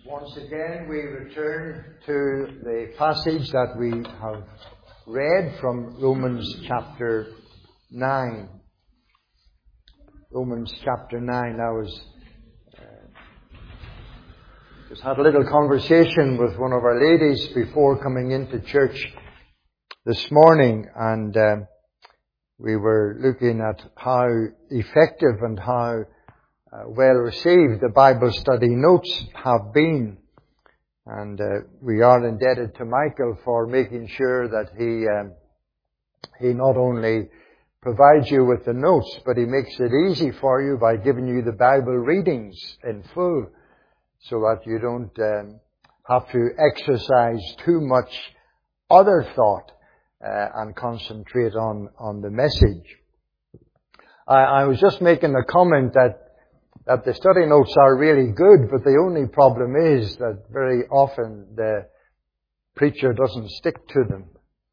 Once again, we return to the passage that we have read from Romans chapter 9. Romans chapter 9. I just had a little conversation with one of our ladies before coming into church this morning, and we were looking at how effective and how well received the Bible study notes have been. And we are indebted to Michael for making sure that he not only provides you with the notes, but he makes it easy for you by giving you the Bible readings in full, so that you don't have to exercise too much other thought and concentrate on the message. I was just making a comment that the study notes are really good, but the only problem is that very often the preacher doesn't stick to them.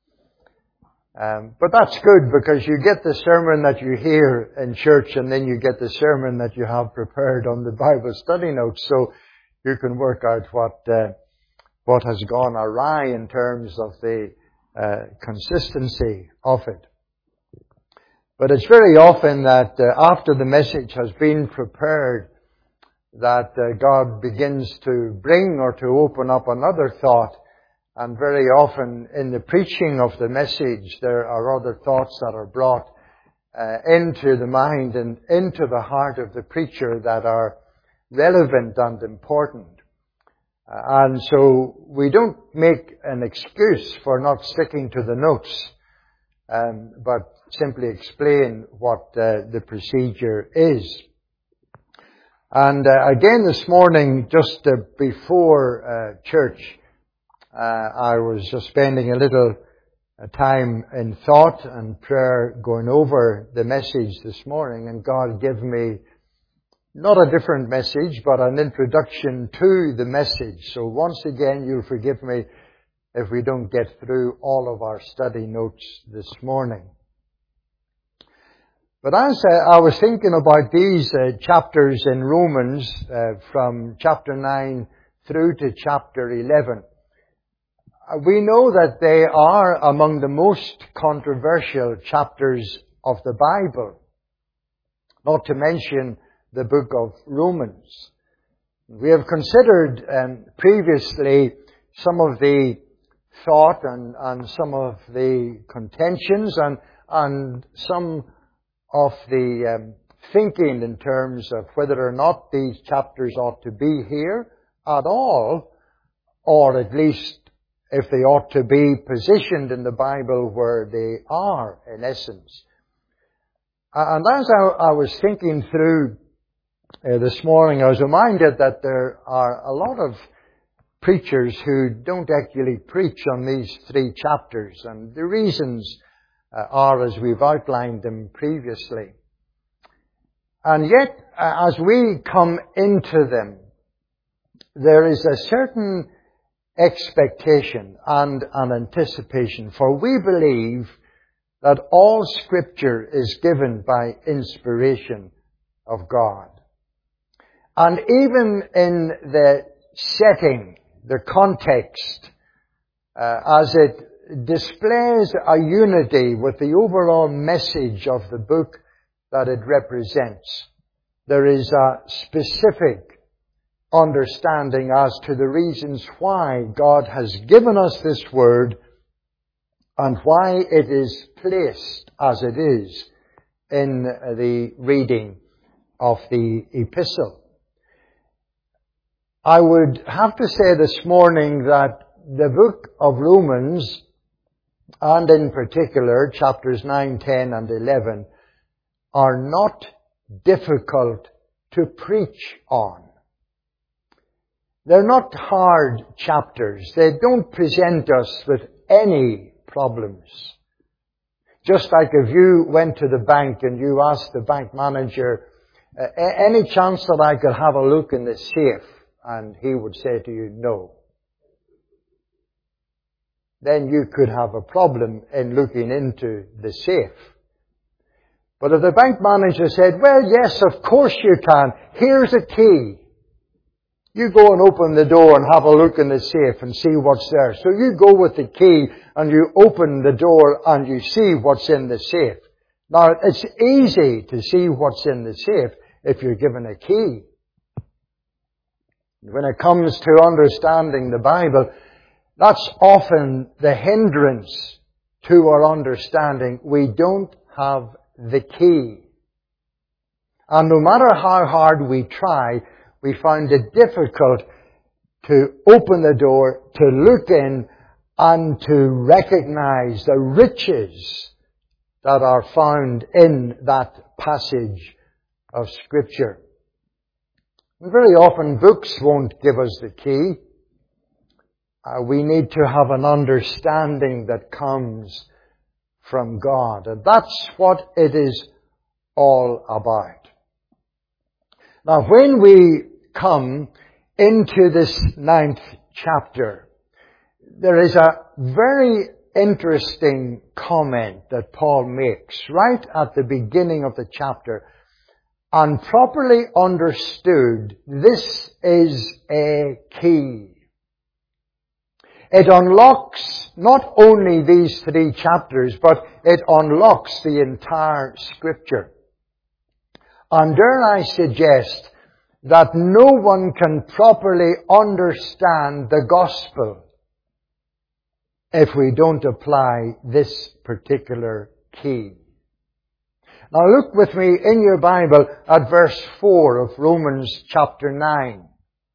But that's good, because you get the sermon that you hear in church, and then you get the sermon that you have prepared on the Bible study notes, so you can work out what has gone awry in terms of the consistency of it. But it's very often that after the message has been prepared, that God begins to bring or to open up another thought. And very often in the preaching of the message, there are other thoughts that are brought into the mind and into the heart of the preacher that are relevant and important. And so we don't make an excuse for not sticking to the notes, but simply explain what the procedure is. And again this morning, just before church, I was just spending a little time in thought and prayer going over the message this morning, and God gave me not a different message, but an introduction to the message. So once again, you'll forgive me if we don't get through all of our study notes this morning. But as I was thinking about these chapters in Romans, from chapter 9 through to chapter 11, we know that they are among the most controversial chapters of the Bible, not to mention the book of Romans. We have considered previously some of the thought and some of the contentions and some of the thinking in terms of whether or not these chapters ought to be here at all, or at least if they ought to be positioned in the Bible where they are, in essence. And as I was thinking through this morning, I was reminded that there are a lot of preachers who don't actually preach on these three chapters, and the reasons are as we've outlined them previously. And yet, as we come into them, there is a certain expectation and an anticipation, for we believe that all Scripture is given by inspiration of God. And even in the setting, the context, as it displays a unity with the overall message of the book that it represents, there is a specific understanding as to the reasons why God has given us this word and why it is placed as it is in the reading of the epistle. I would have to say this morning that the book of Romans, and in particular chapters 9, 10 and 11, are not difficult to preach on. They're not hard chapters. They don't present us with any problems. Just like if you went to the bank and you asked the bank manager, any chance that I could have a look in the safe? And he would say to you, no. Then you could have a problem in looking into the safe. But if the bank manager said, well, yes, of course you can. Here's a key. You go and open the door and have a look in the safe and see what's there. So you go with the key and you open the door and you see what's in the safe. Now, it's easy to see what's in the safe if you're given a key. When it comes to understanding the Bible, that's often the hindrance to our understanding. We don't have the key. And no matter how hard we try, we find it difficult to open the door, to look in, and to recognize the riches that are found in that passage of Scripture. And very often books won't give us the key. We need to have an understanding that comes from God. And that's what it is all about. Now, when we come into this 9th chapter, there is a very interesting comment that Paul makes right at the beginning of the chapter. And properly understood, this is a key. It unlocks not only these 3 chapters, but it unlocks the entire Scripture. And dare I suggest that no one can properly understand the gospel if we don't apply this particular key. Now look with me in your Bible at verse 4 of Romans chapter 9.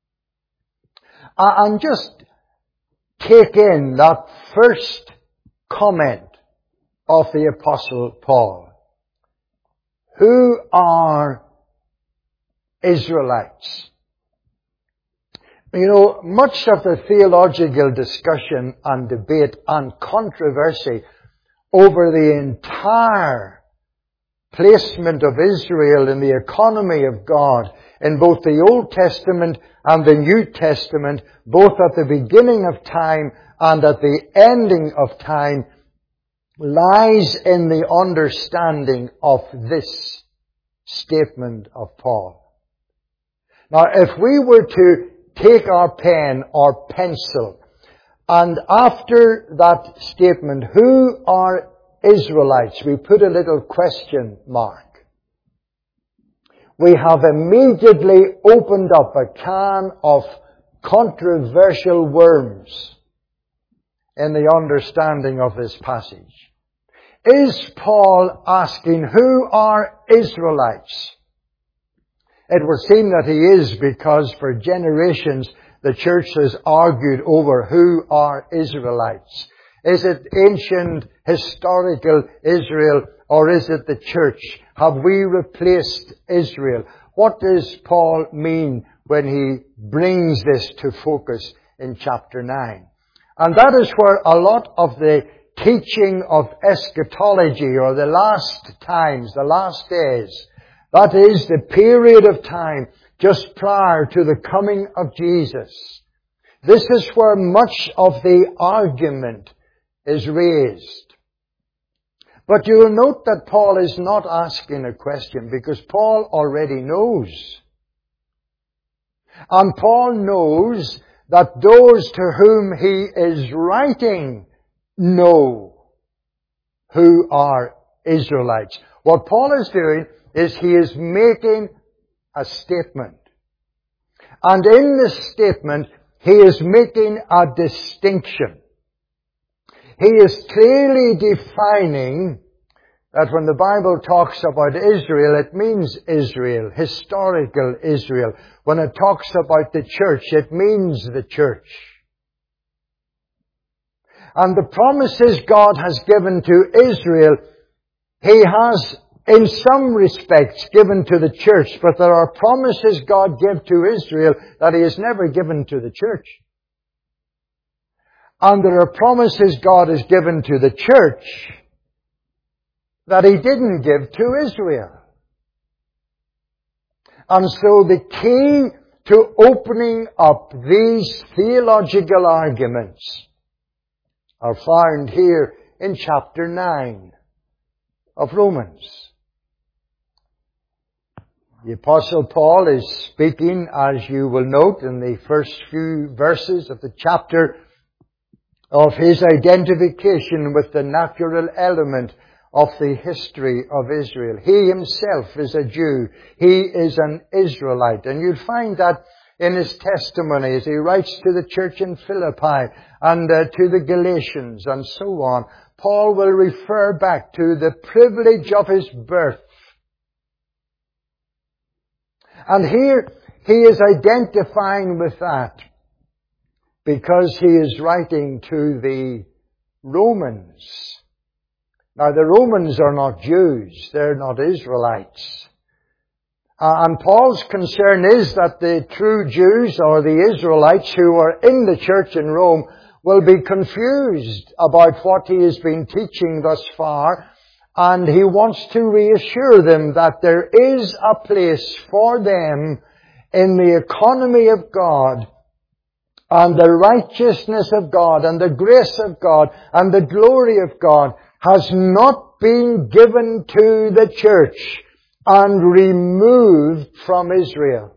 And just take in that first comment of the Apostle Paul. Who are Israelites? You know, much of the theological discussion and debate and controversy over the entire placement of Israel in the economy of God in both the Old Testament and the New Testament, both at the beginning of time and at the ending of time, lies in the understanding of this statement of Paul. Now, if we were to take our pen or pencil and after that statement, who are Israelites, we put a little question mark, we have immediately opened up a can of controversial worms in the understanding of this passage. Is Paul asking, who are Israelites? It would seem that he is, because for generations the church has argued over who are Israelites. Is it ancient, historical Israel, or is it the church? Have we replaced Israel? What does Paul mean when he brings this to focus in chapter 9? And that is where a lot of the teaching of eschatology, or the last times, the last days, that is the period of time just prior to the coming of Jesus. This is where much of the argument is raised. But you will note that Paul is not asking a question, because Paul already knows. And Paul knows that those to whom he is writing know who are Israelites. What Paul is doing is he is making a statement. And in this statement, he is making a distinction. He is clearly defining that when the Bible talks about Israel, it means Israel, historical Israel. When it talks about the church, it means the church. And the promises God has given to Israel, He has in some respects given to the church, but there are promises God gave to Israel that He has never given to the church. And there are promises God has given to the church that He didn't give to Israel. And so the key to opening up these theological arguments are found here in chapter 9 of Romans. The Apostle Paul is speaking, as you will note in the first few verses of the chapter, of his identification with the natural element of the history of Israel. He himself is a Jew. He is an Israelite. And you'll find that in his testimony as he writes to the church in Philippi and to the Galatians and so on. Paul will refer back to the privilege of his birth. And here he is identifying with that because he is writing to the Romans. Now the Romans are not Jews, they're not Israelites. And Paul's concern is that the true Jews or the Israelites who are in the church in Rome will be confused about what he has been teaching thus far. And he wants to reassure them that there is a place for them in the economy of God and the righteousness of God and the grace of God and the glory of God has not been given to the church and removed from Israel.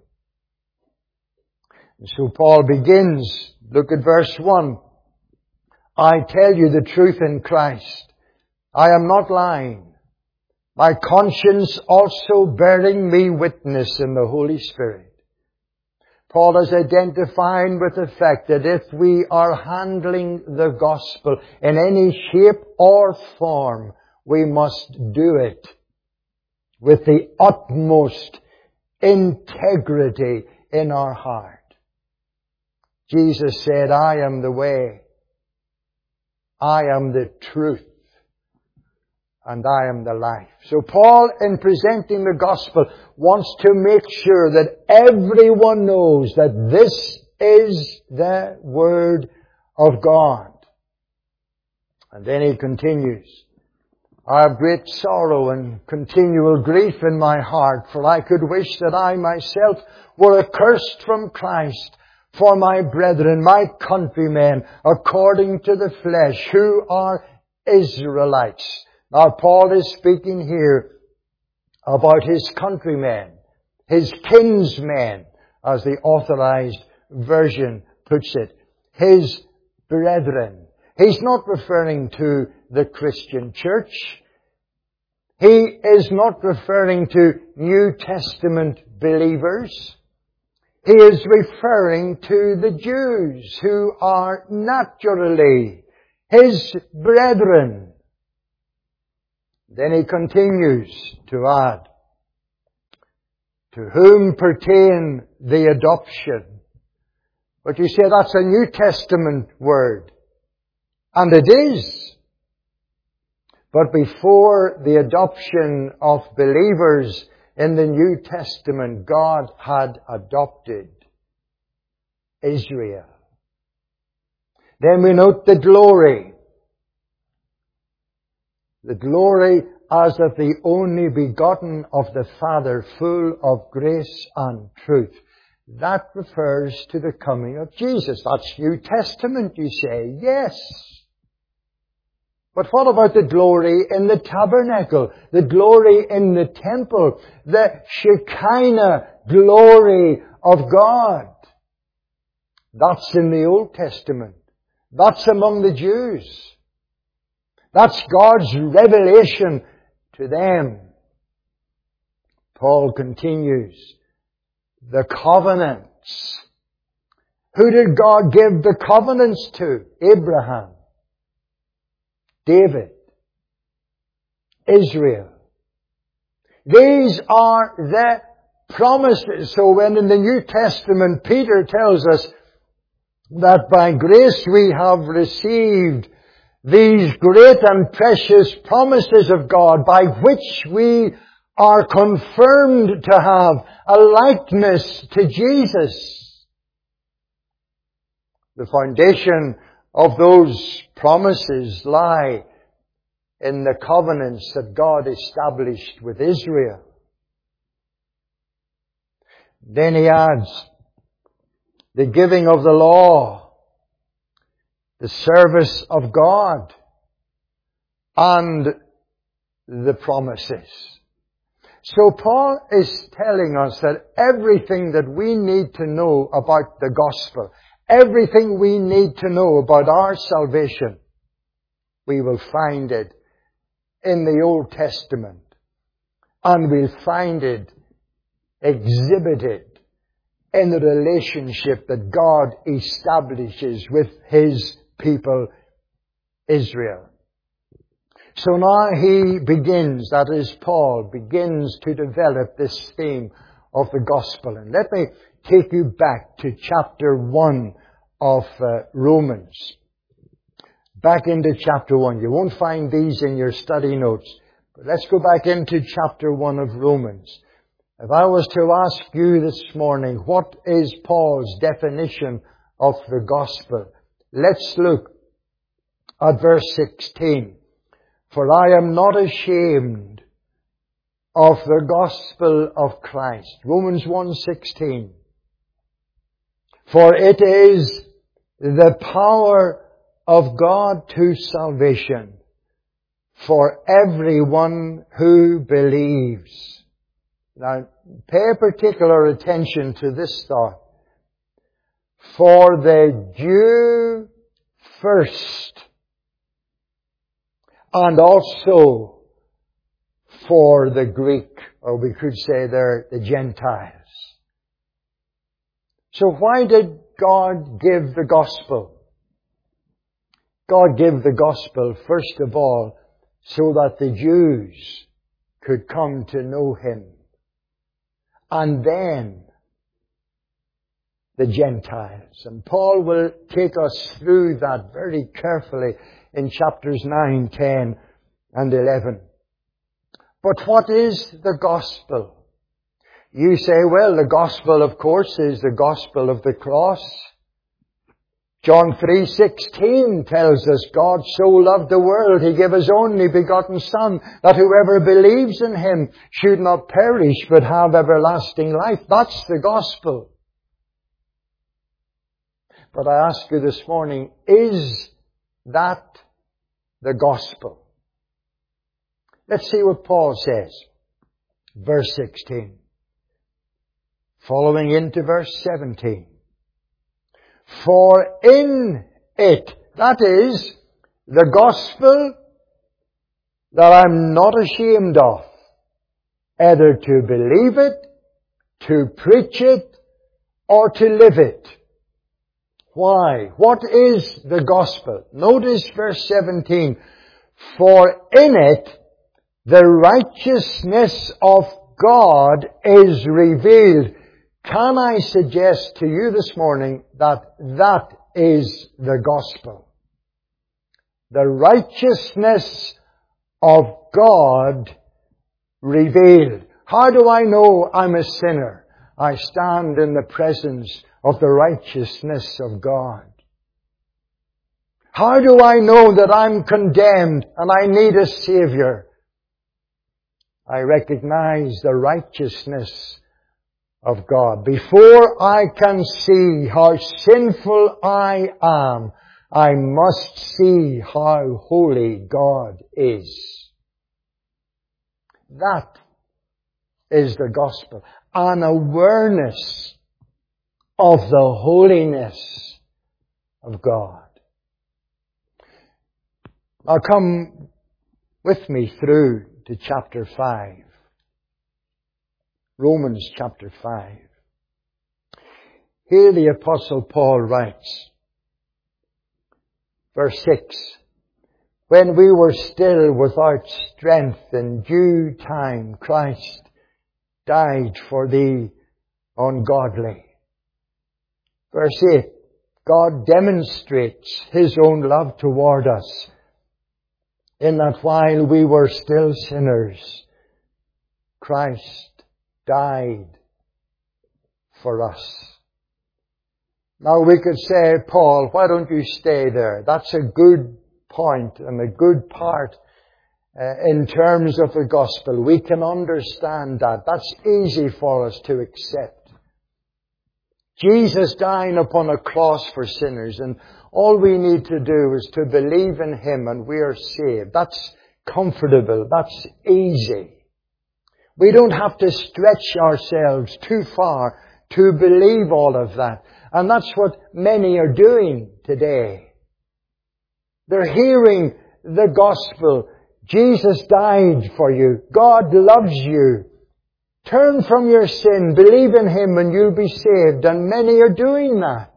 And so Paul begins, look at verse 1. I tell you the truth in Christ. I am not lying. My conscience also bearing me witness in the Holy Spirit. Paul is identifying with the fact that if we are handling the gospel in any shape or form, we must do it with the utmost integrity in our heart. Jesus said, I am the way, I am the truth, and I am the life. So Paul, in presenting the gospel, wants to make sure that everyone knows that this is the Word of God. And then he continues, I have great sorrow and continual grief in my heart, for I could wish that I myself were accursed from Christ for my brethren, my countrymen, according to the flesh, who are Israelites. Now, Paul is speaking here about his countrymen, his kinsmen, as the Authorized Version puts it, his brethren. He's not referring to the Christian church. He is not referring to New Testament believers. He is referring to the Jews who are naturally his brethren. Then he continues to add, to whom pertain the adoption. But you say that's a New Testament word. And it is. But before the adoption of believers in the New Testament, God had adopted Israel. Then we note the glory. The glory as of the only begotten of the Father, full of grace and truth. That refers to the coming of Jesus. That's New Testament, you say. Yes. But what about the glory in the tabernacle? The glory in the temple? The Shekinah glory of God? That's in the Old Testament. That's among the Jews. That's God's revelation to them. Paul continues, the covenants. Who did God give the covenants to? Abraham, David, Israel. These are the promises. So when in the New Testament Peter tells us that by grace we have received these great and precious promises of God by which we are confirmed to have a likeness to Jesus. The foundation of those promises lie in the covenants that God established with Israel. Then he adds the giving of the law, the service of God, and the promises. So Paul is telling us that everything that we need to know about the gospel, everything we need to know about our salvation, we will find it in the Old Testament. And we'll find it exhibited in the relationship that God establishes with His people, Israel. So now he begins, that is Paul, begins to develop this theme of the gospel. And let me take you back to chapter 1 of Romans. Back into chapter 1. You won't find these in your study notes. But let's go back into chapter 1 of Romans. If I was to ask you this morning, what is Paul's definition of the gospel? Let's look at verse 16. For I am not ashamed of the gospel of Christ. Romans 1:16. For it is the power of God to salvation for everyone who believes. Now, pay particular attention to this thought. For the Jew first, and also for the Greek, or we could say there, the Gentiles. So why did God give the gospel? God gave the gospel, first of all, so that the Jews could come to know Him. And then the Gentiles. And Paul will take us through that very carefully in chapters 9, 10, and 11. But what is the gospel? You say, well, the gospel, of course, is the gospel of the cross. John 3:16 tells us, God so loved the world, He gave His only begotten Son, that whoever believes in Him should not perish, but have everlasting life. That's the gospel. But I ask you this morning, is that the gospel? Let's see what Paul says. Verse 16. Following into verse 17. For in it, that is, the gospel that I'm not ashamed of, either to believe it, to preach it, or to live it. Why? What is the gospel? Notice verse 17. For in it, the righteousness of God is revealed. Can I suggest to you this morning that that is the gospel? The righteousness of God revealed. How do I know I'm a sinner? I stand in the presence of the righteousness of God. How do I know that I'm condemned and I need a Savior? I recognize the righteousness of God. Before I can see how sinful I am, I must see how holy God is. That is the gospel. An awareness of the holiness of God. Now come with me through to chapter 5. Romans chapter 5. Here the Apostle Paul writes, verse 6, when we were still without strength, in due time Christ died for the ungodly. Verse 8, God demonstrates His own love toward us, in that while we were still sinners, Christ died for us. Now we could say, Paul, why don't you stay there? That's a good point and a good part in terms of the gospel. We can understand that. That's easy for us to accept. Jesus dying upon a cross for sinners, and all we need to do is to believe in Him and we are saved. That's comfortable. That's easy. We don't have to stretch ourselves too far to believe all of that. And that's what many are doing today. They're hearing the gospel. Jesus died for you. God loves you. Turn from your sin, believe in Him, and you'll be saved. And many are doing that.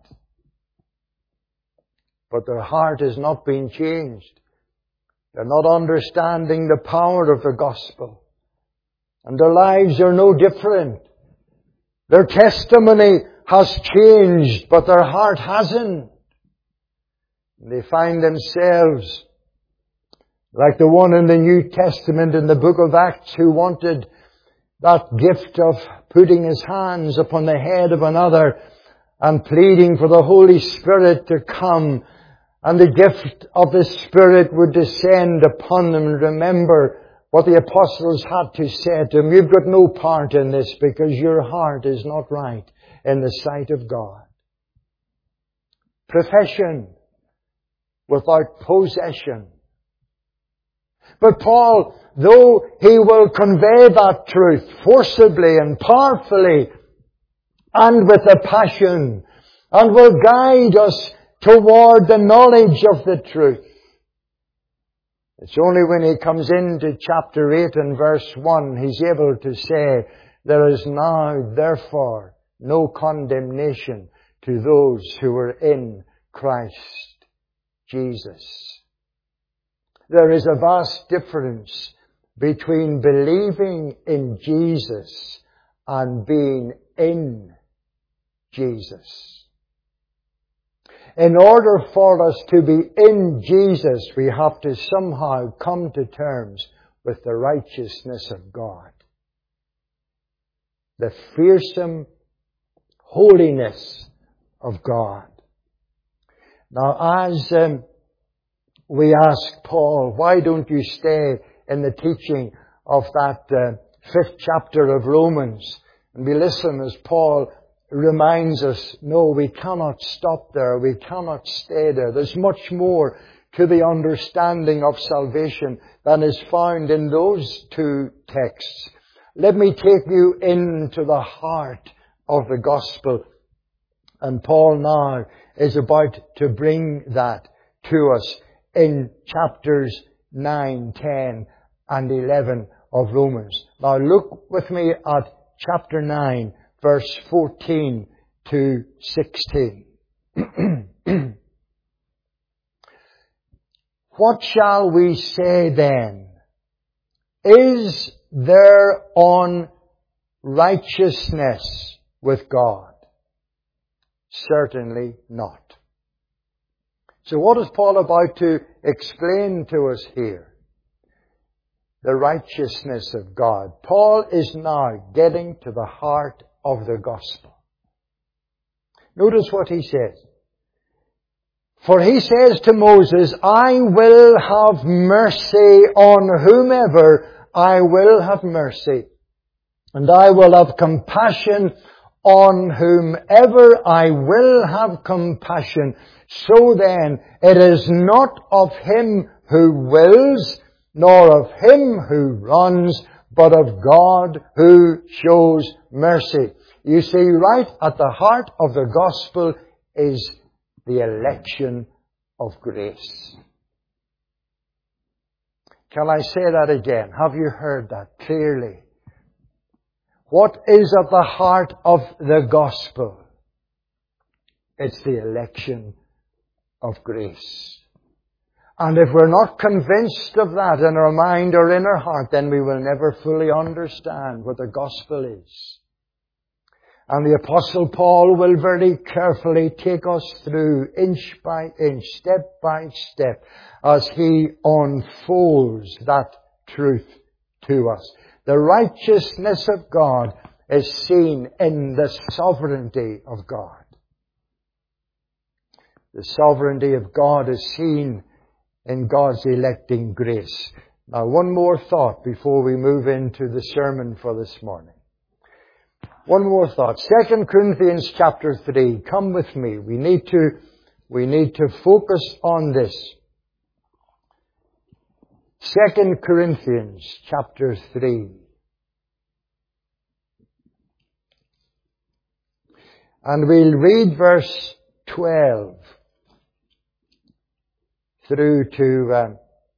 But their heart has not been changed. They're not understanding the power of the gospel. And their lives are no different. Their testimony has changed, but their heart hasn't. They find themselves like the one in the New Testament in the book of Acts who wanted that gift of putting his hands upon the head of another and pleading for the Holy Spirit to come, and the gift of the Spirit would descend upon them. Remember what the apostles had to say to him: you've got no part in this because your heart is not right in the sight of God. Profession without possession. But Paul, though he will convey that truth forcibly and powerfully and with a passion, and will guide us toward the knowledge of the truth, it's only when he comes into chapter 8 and verse 1 he's able to say, there is now therefore no condemnation to those who are in Christ Jesus. There is a vast difference between believing in Jesus and being in Jesus. In order for us to be in Jesus, we have to somehow come to terms with the righteousness of God. The fearsome holiness of God. Now, as we ask Paul, why don't you stay in the teaching of that 5th chapter of Romans? And we listen as Paul reminds us, no, we cannot stop there. We cannot stay there. There's much more to the understanding of salvation than is found in those two texts. Let me take you into the heart of the gospel. And Paul now is about to bring that to us in chapters 9, 10, and 11 of Romans. Now look with me at chapter 9, verse 14 to 16. What shall we say then? Is there unrighteousness with God? Certainly not. So what is Paul about to explain to us here? The righteousness of God. Paul is now getting to the heart of the gospel. Notice what he says. For he says to Moses, I will have mercy on whomever I will have mercy, and I will have compassion on whomever I will have compassion. So then, it is not of him who wills, nor of him who runs, but of God who shows mercy. You see, right at the heart of the gospel is the election of grace. Can I say that again? Have you heard that clearly? What is at the heart of the gospel? It's the election of grace. And if we're not convinced of that in our mind or in our heart, then we will never fully understand what the gospel is. And the Apostle Paul will very carefully take us through inch by inch, step by step, as he unfolds that truth to us. The righteousness of God is seen in the sovereignty of God. The sovereignty of God is seen in God's electing grace. Now, one more thought before we move into the sermon for this morning. One more thought. 2 Corinthians chapter 3. Come with me. We need to focus on this. 2 Corinthians chapter 3. And we'll read verse 12 through to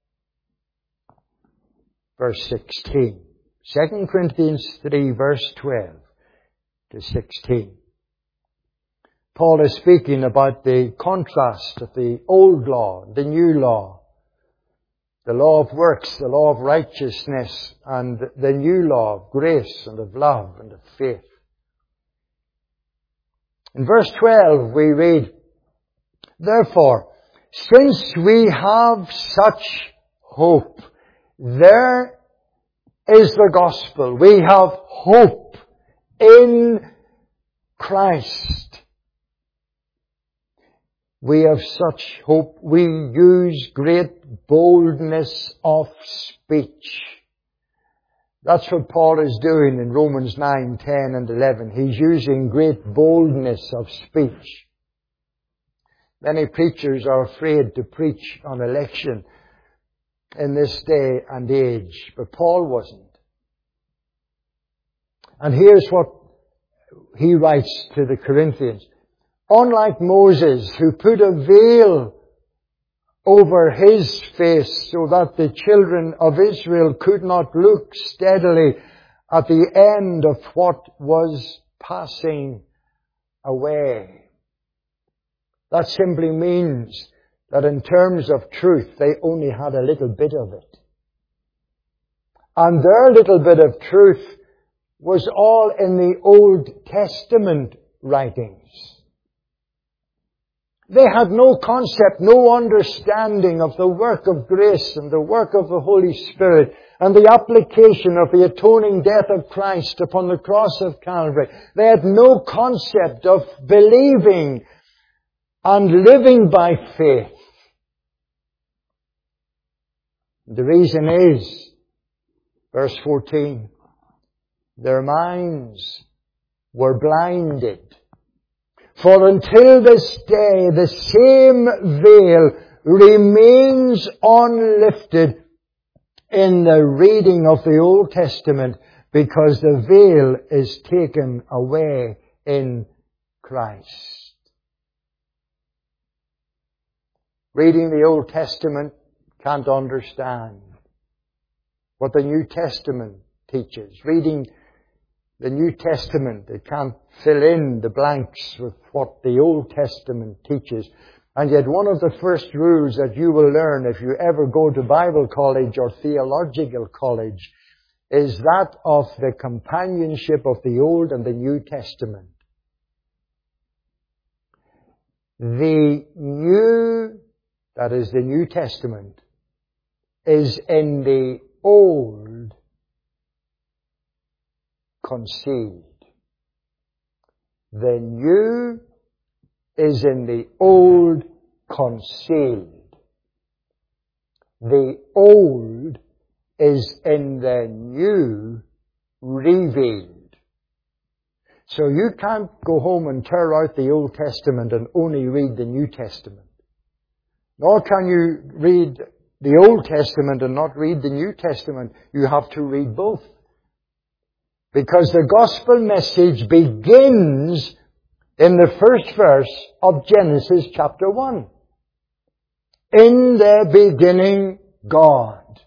verse 16. 2 Corinthians 3, verse 12 to 16. Paul is speaking about the contrast of the old law, the new law. The law of works, the law of righteousness, and the new law of grace and of love and of faith. In verse 12 we read, "Therefore, since we have such hope, there is the gospel. We have hope in Christ. We have such hope. We use great boldness of speech." That's what Paul is doing in Romans 9, 10 and 11. He's using great boldness of speech. Many preachers are afraid to preach on election in this day and age, but Paul wasn't. And here's what he writes to the Corinthians. "Unlike Moses, who put a veil over his face so that the children of Israel could not look steadily at the end of what was passing away." That simply means that in terms of truth, they only had a little bit of it. And their little bit of truth was all in the Old Testament writings. They had no concept, no understanding of the work of grace and the work of the Holy Spirit and the application of the atoning death of Christ upon the cross of Calvary. They had no concept of believing and living by faith. The reason is, verse 14, their minds were blinded. For until this day, the same veil remains unlifted in the reading of the Old Testament because the veil is taken away in Christ. Reading the Old Testament can't understand what the New Testament teaches. Reading the New Testament, it can't fill in the blanks with what the Old Testament teaches. And yet one of the first rules that you will learn if you ever go to Bible college or theological college is that of the companionship of the Old and the New Testament. The New, that is the New Testament, is in the Old concealed. The New is in the Old concealed. The Old is in the New revealed. So you can't go home and tear out the Old Testament and only read the New Testament. Nor can you read the Old Testament and not read the New Testament. You have to read both. Because the gospel message begins in the first verse of Genesis chapter 1. In the beginning, God.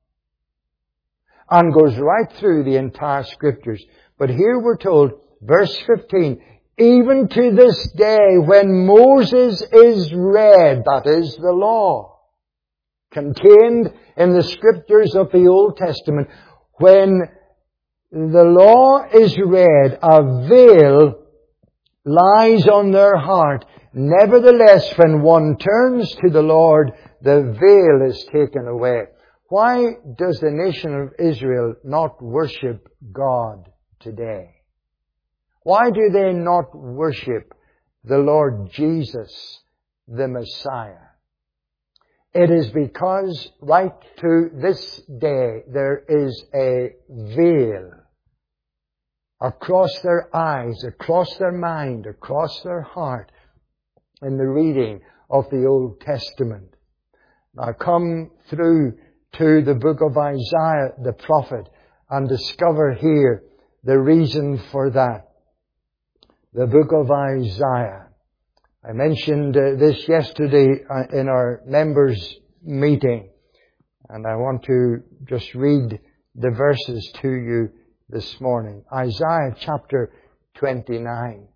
And goes right through the entire Scriptures. But here we're told, verse 15, even to this day when Moses is read, that is the law, contained in the Scriptures of the Old Testament, when the law is read, a veil lies on their heart. Nevertheless, when one turns to the Lord, the veil is taken away. Why does the nation of Israel not worship God today? Why do they not worship the Lord Jesus, the Messiah? It is because right to this day there is a veil across their eyes, across their mind, across their heart in the reading of the Old Testament. Now come through to the book of Isaiah the prophet and discover here the reason for that. the book of Isaiah. I mentioned this yesterday in our members' meeting, and I want to just read the verses to you this morning. Isaiah chapter 29.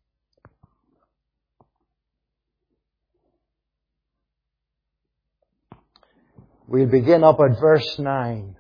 We'll begin up at verse 9.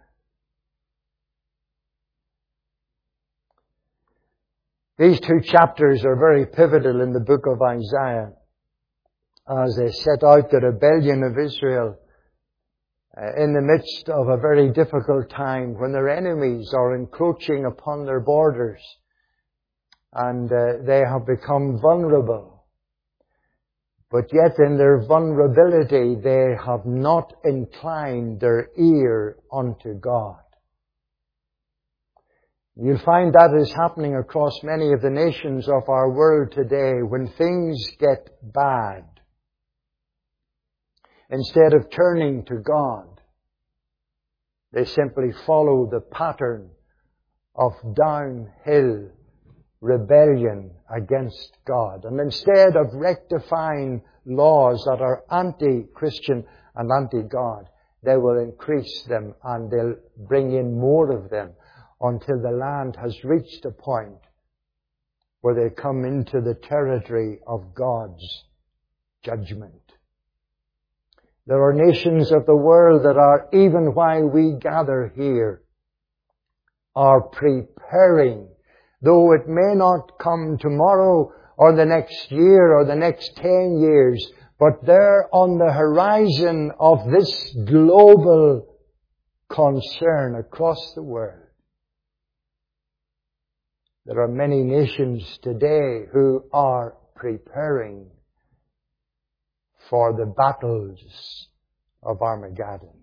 These two chapters are very pivotal in the book of Isaiah as they set out the rebellion of Israel in the midst of a very difficult time when their enemies are encroaching upon their borders and they have become vulnerable. But yet in their vulnerability they have not inclined their ear unto God. You'll find that is happening across many of the nations of our world today. When things get bad, instead of turning to God, they simply follow the pattern of downhill rebellion against God. And instead of rectifying laws that are anti-Christian and anti-God, they will increase them and they'll bring in more of them, until the land has reached a point where they come into the territory of God's judgment. There are nations of the world that are, even while we gather here, are preparing, though it may not come tomorrow or the next year or the next 10 years, but they're on the horizon of this global concern across the world. There are many nations today who are preparing for the battles of Armageddon.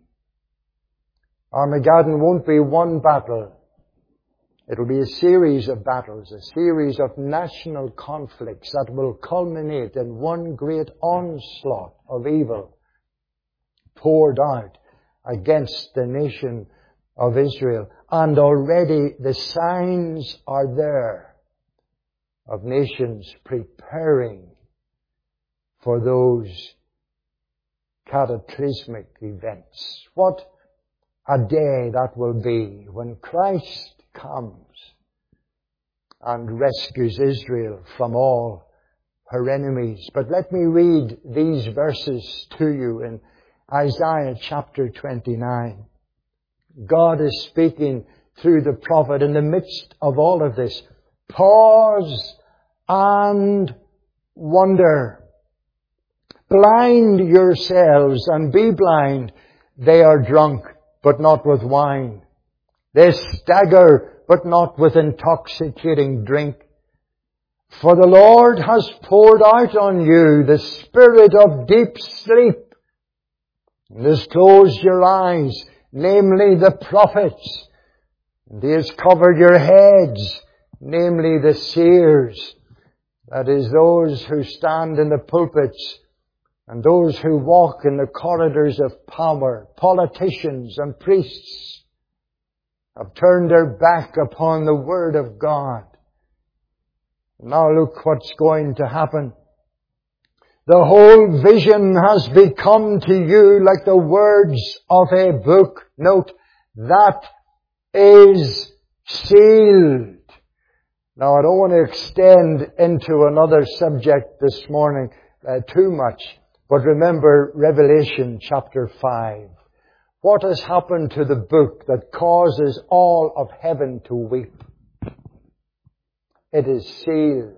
Armageddon won't be one battle. It'll be a series of battles, a series of national conflicts that will culminate in one great onslaught of evil poured out against the nation of Israel. And already the signs are there of nations preparing for those cataclysmic events. What a day that will be when Christ comes and rescues Israel from all her enemies. But let me read these verses to you in Isaiah chapter 29. God is speaking through the prophet in the midst of all of this. Pause and wonder. Blind yourselves and be blind. They are drunk, but not with wine. They stagger, but not with intoxicating drink. For the Lord has poured out on you the spirit of deep sleep, and has closed your eyes, namely the prophets. And He has covered your heads, namely the seers. That is, those who stand in the pulpits and those who walk in the corridors of power. Politicians and priests have turned their back upon the Word of God. Now look what's going to happen. The whole vision has become to you like the words of a book. Note, that is sealed. Now I don't want to extend into another subject this morning too much, but remember Revelation chapter 5. What has happened to the book that causes all of heaven to weep? It is sealed.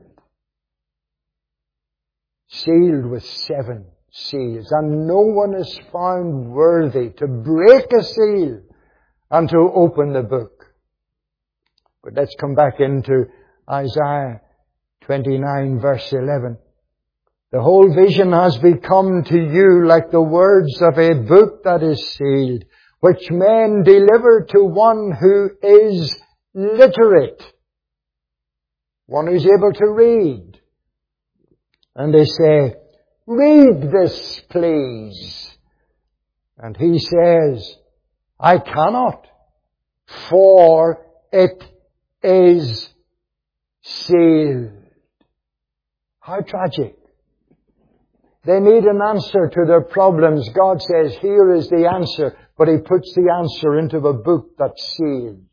Sealed with 7 seals. And no one is found worthy to break a seal and to open the book. But let's come back into Isaiah 29 verse 11. The whole vision has become to you like the words of a book that is sealed, which men deliver to one who is literate, one who's able to read. And they say, read this, please. And he says, I cannot, for it is sealed. How tragic. They need an answer to their problems. God says, here is the answer. But He puts the answer into a book that's sealed.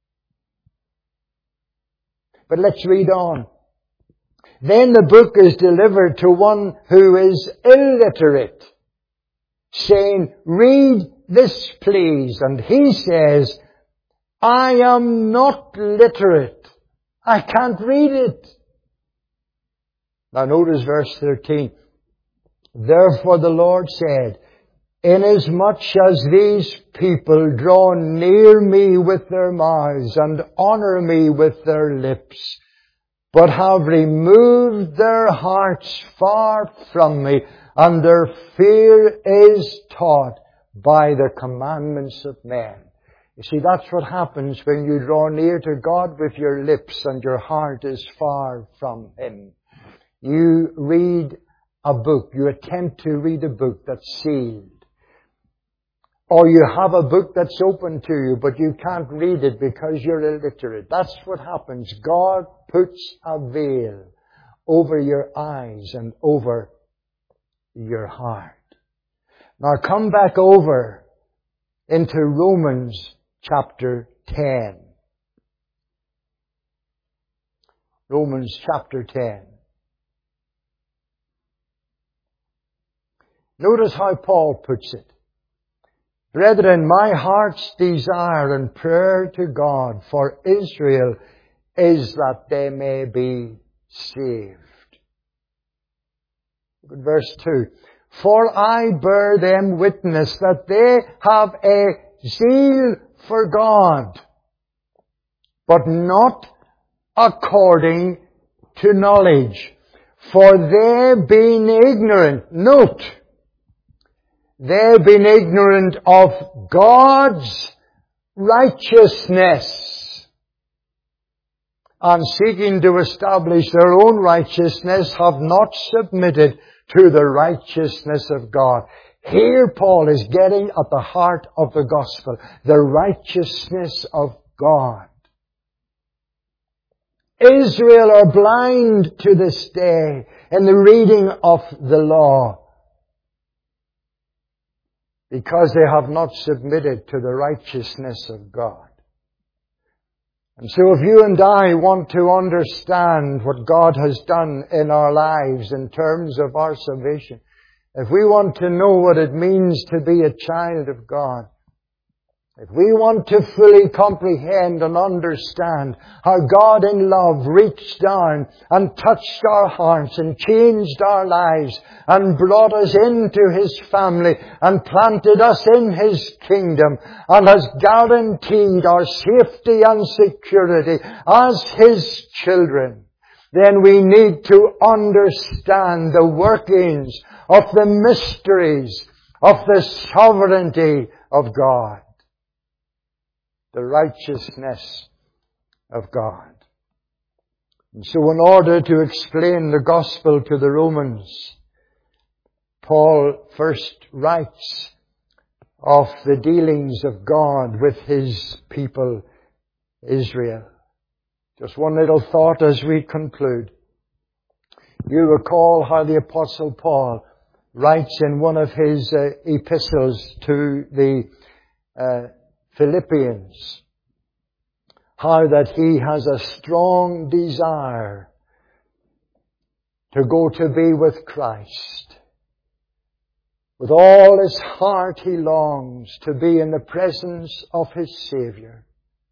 But let's read on. Then the book is delivered to one who is illiterate, saying, read this, please. And he says, I am not literate. I can't read it. Now notice verse 13. Therefore the Lord said, inasmuch as these people draw near me with their mouths and honor me with their lips, but have removed their hearts far from me, and their fear is taught by the commandments of men. You see, that's what happens when you draw near to God with your lips and your heart is far from Him. You read a book, you attempt to read a book that's sealed. Or you have a book that's open to you, but you can't read it because you're illiterate. That's what happens. God puts a veil over your eyes and over your heart. Now come back over into Romans chapter 10. Romans chapter 10. Notice how Paul puts it. Brethren, my heart's desire and prayer to God for Israel is that they may be saved. Look at verse 2. For I bear them witness that they have a zeal for God, but not according to knowledge. For they being ignorant, note, they've been ignorant of God's righteousness, and seeking to establish their own righteousness have not submitted to the righteousness of God. Here Paul is getting at the heart of the gospel, the righteousness of God. Israel are blind to this day in the reading of the law, because they have not submitted to the righteousness of God. And so if you and I want to understand what God has done in our lives in terms of our salvation, if we want to know what it means to be a child of God, if we want to fully comprehend and understand how God in love reached down and touched our hearts and changed our lives and brought us into His family and planted us in His kingdom and has guaranteed our safety and security as His children, then we need to understand the workings of the mysteries of the sovereignty of God. The righteousness of God. And so in order to explain the gospel to the Romans, Paul first writes of the dealings of God with His people, Israel. Just one little thought as we conclude. You recall how the Apostle Paul writes in one of his epistles to the Philippians, how that he has a strong desire to go to be with Christ. With all his heart he longs to be in the presence of his Saviour.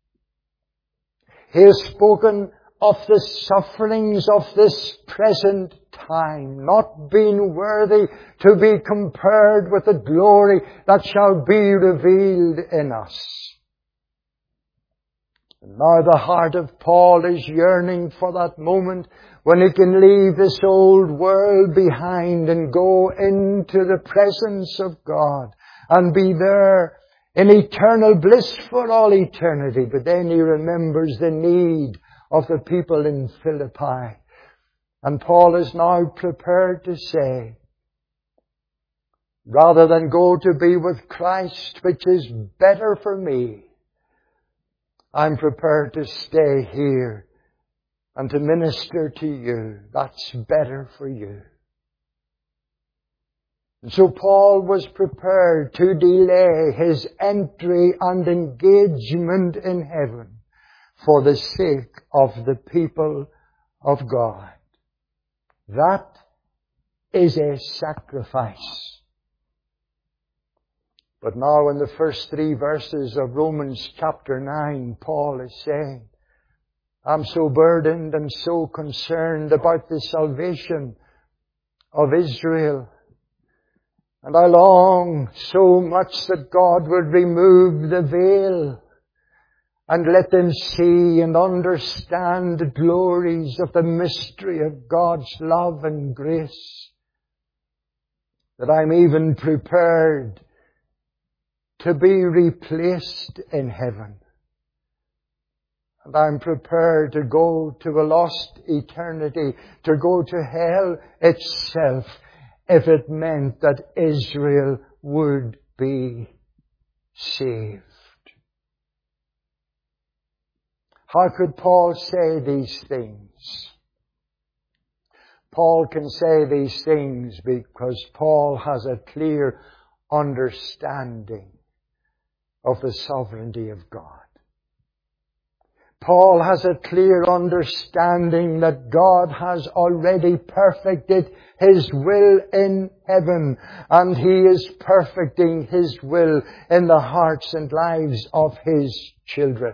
He has spoken of the sufferings of this present time, not being worthy to be compared with the glory that shall be revealed in us. And now the heart of Paul is yearning for that moment when he can leave this old world behind and go into the presence of God and be there in eternal bliss for all eternity. But then he remembers the need of the people in Philippi. And Paul is now prepared to say, rather than go to be with Christ, which is better for me, I'm prepared to stay here and to minister to you. That's better for you. And so Paul was prepared to delay his entry and engagement in heaven for the sake of the people of God. That is a sacrifice. But now in the first 3 verses of Romans chapter 9, Paul is saying, I'm so burdened and so concerned about the salvation of Israel. And I long so much that God would remove the veil and let them see and understand the glories of the mystery of God's love and grace, that I'm even prepared to be replaced in heaven. And I'm prepared to go to a lost eternity, to go to hell itself, if it meant that Israel would be saved. How could Paul say these things? Paul can say these things because Paul has a clear understanding of the sovereignty of God. Paul has a clear understanding that God has already perfected His will in heaven, and He is perfecting His will in the hearts and lives of His children.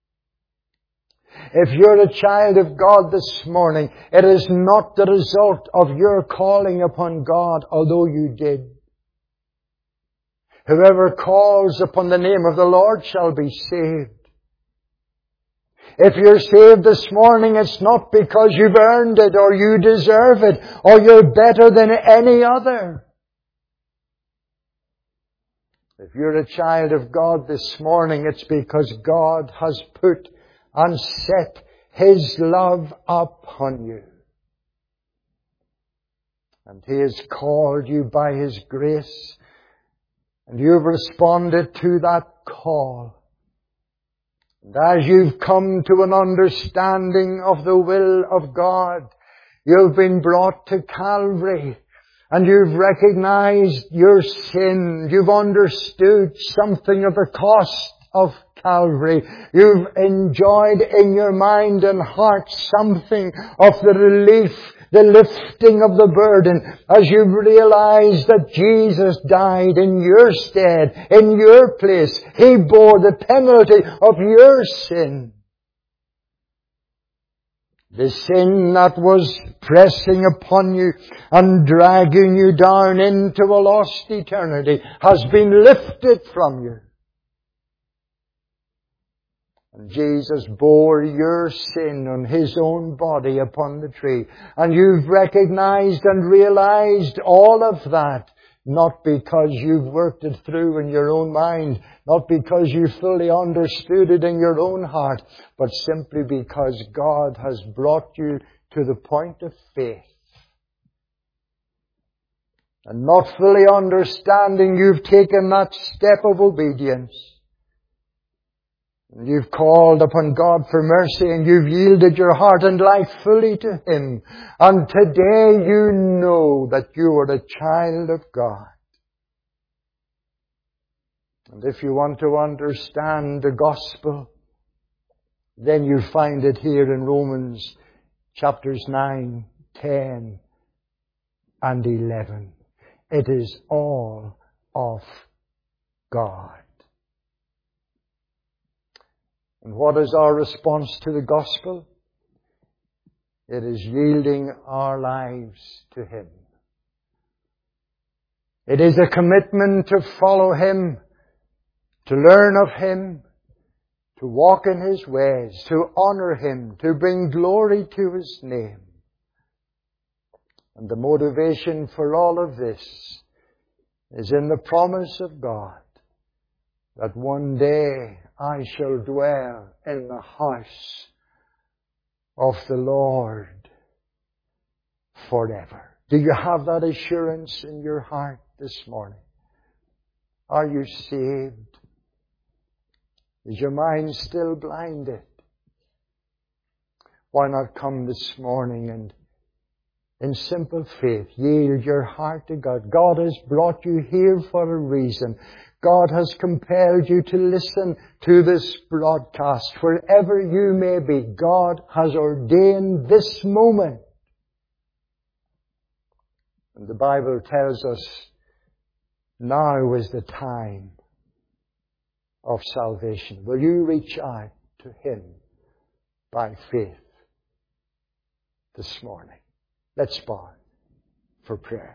If you're a child of God this morning, it is not the result of your calling upon God, although you did. Whoever calls upon the name of the Lord shall be saved. If you're saved this morning, it's not because you've earned it or you deserve it or you're better than any other. If you're a child of God this morning, it's because God has put and set His love upon you. And He has called you by His grace, and you've responded to that call. And as you've come to an understanding of the will of God, you've been brought to Calvary, and you've recognized your sin. You've understood something of the cost of Calvary. You've enjoyed in your mind and heart something of the relief, the lifting of the burden, as you've realized that Jesus died in your stead, in your place. He bore the penalty of your sin. The sin that was pressing upon you and dragging you down into a lost eternity has been lifted from you. And Jesus bore your sin on His own body upon the tree. And you've recognized and realized all of that, not because you've worked it through in your own mind, not because you fully understood it in your own heart, but simply because God has brought you to the point of faith. And not fully understanding, you've taken that step of obedience. You've called upon God for mercy, and you've yielded your heart and life fully to Him. And today you know that you are a child of God. And if you want to understand the gospel, then you find it here in Romans chapters 9, 10, and 11. It is all of God. And what is our response to the gospel? It is yielding our lives to Him. It is a commitment to follow Him, to learn of Him, to walk in His ways, to honor Him, to bring glory to His name. And the motivation for all of this is in the promise of God that one day I shall dwell in the house of the Lord forever. Do you have that assurance in your heart this morning? Are you saved? Is your mind still blinded? why not come this morning and in simple faith yield your heart to God? God has brought you here for a reason. God has compelled you to listen to this broadcast. Wherever you may be, God has ordained this moment. And the Bible tells us now is the time of salvation. Will you reach out to Him by faith this morning? Let's bow for prayer.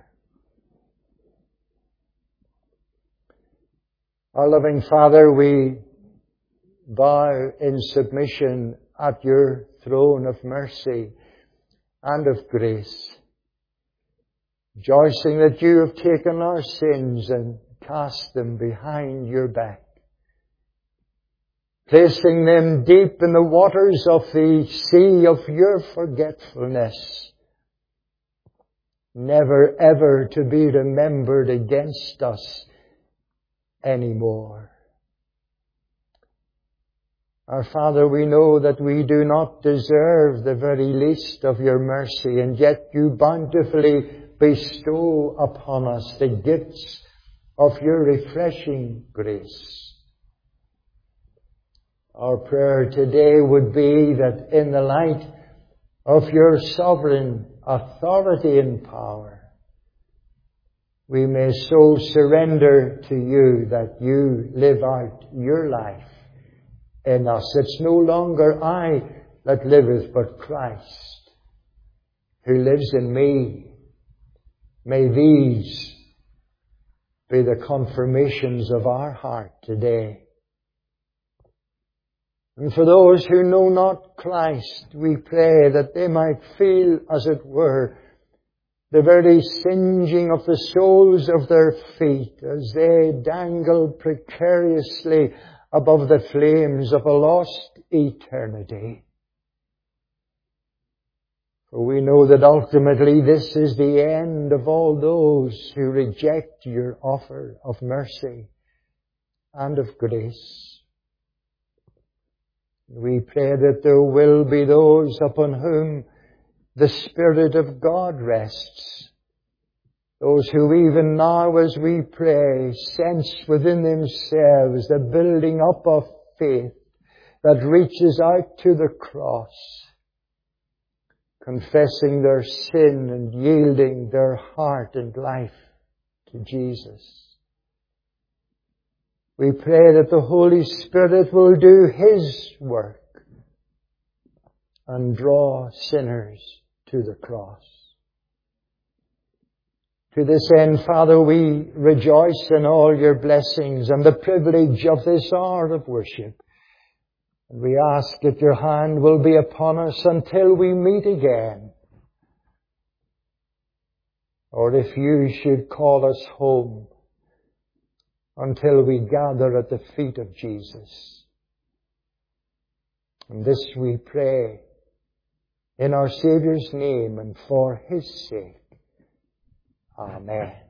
Our loving Father, we bow in submission at your throne of mercy and of grace, rejoicing that you have taken our sins and cast them behind your back, placing them deep in the waters of the sea of your forgetfulness, never ever to be remembered against us anymore. Our Father, we know that we do not deserve the very least of your mercy, and yet you bountifully bestow upon us the gifts of your refreshing grace. Our prayer today would be that in the light of your sovereign authority and power, we may so surrender to you that you live out your life in us. It's no longer I that liveth, but Christ who lives in me. May these be the confirmations of our heart today. And for those who know not Christ, we pray that they might feel, as it were, the very singeing of the soles of their feet as they dangle precariously above the flames of a lost eternity. For we know that ultimately this is the end of all those who reject your offer of mercy and of grace. We pray that there will be those upon whom the Spirit of God rests. Those who even now as we pray sense within themselves the building up of faith that reaches out to the cross, confessing their sin and yielding their heart and life to Jesus. We pray that the Holy Spirit will do His work and draw sinners to the cross. To this end, Father, we rejoice in all your blessings and the privilege of this hour of worship. And we ask that your hand will be upon us until we meet again. Or if you should call us home, until we gather at the feet of Jesus. And this we pray in our Saviour's name and for His sake. Amen.